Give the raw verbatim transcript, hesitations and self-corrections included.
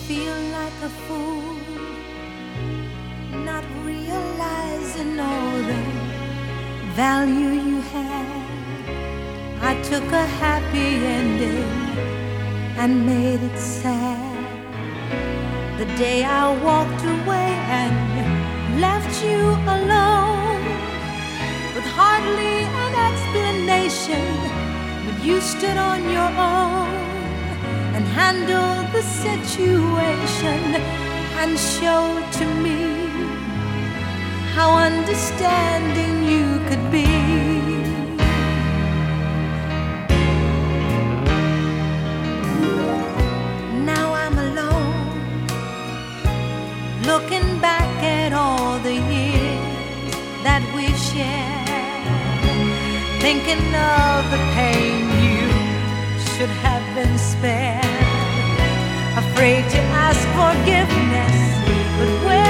feel like a fool, not realizing all the value you had. I took a happy ending and made it sad. The day I walked away and left you alone, with hardly an explanation, but you stood on your own and handled the situation and showed to me how understanding you could be. Now I'm alone, looking back at all the years that we shared, thinking of the pain you should have been spared, afraid to ask forgiveness, but where